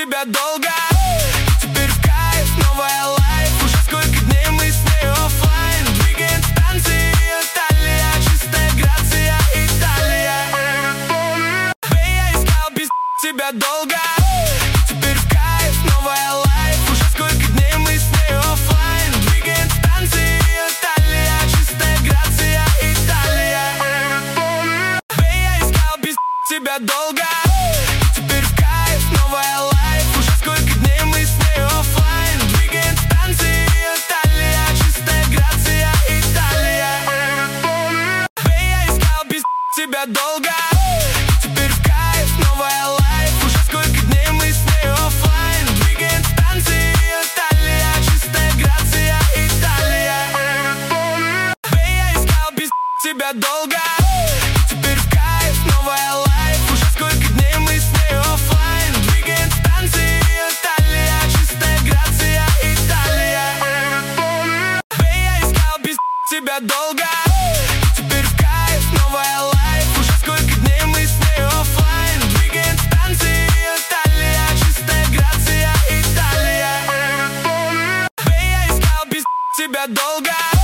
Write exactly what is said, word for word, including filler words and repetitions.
тебя долго. Теперь в кайф, новая лайф. Уже сколько дней мы с ней оффлайн. Двигаем станции, Италия. Чистая грация, Италия. Эй, я искал без тебя долго. Теперь в кайф, новая лайф. Уже сколько дней мы с ней оффлайн. Двигаем станции, Италия. Чистая грация, Италия. Эй, я искал без тебя долго. Теперь в кайф, новая лайф. Уже сколько дней мы с ней оффлайн. Двигаем станции, Италия. Чистая грация, Италия. Эй, я искал без тебя долго. Теперь в кайф, новая лайф. Уже сколько дней мы с ней оффлайн. Двигаем станции, Италия. Чистая грация, Италия. Эй, я искал без тебя долго. Теперь в кайф, новая лайф. Уже сколько дней мы с ней оффлайн. Двигаем станции, Италия. Чистая грация, Италия. Эй, я искал без тебя долго. Теперь в кайф, новая лайф. Уже сколько дней мы с ней оффлайн. Двигаем станции, Италия. Чистая грация, Италия. Эй, я искал без тебя долго.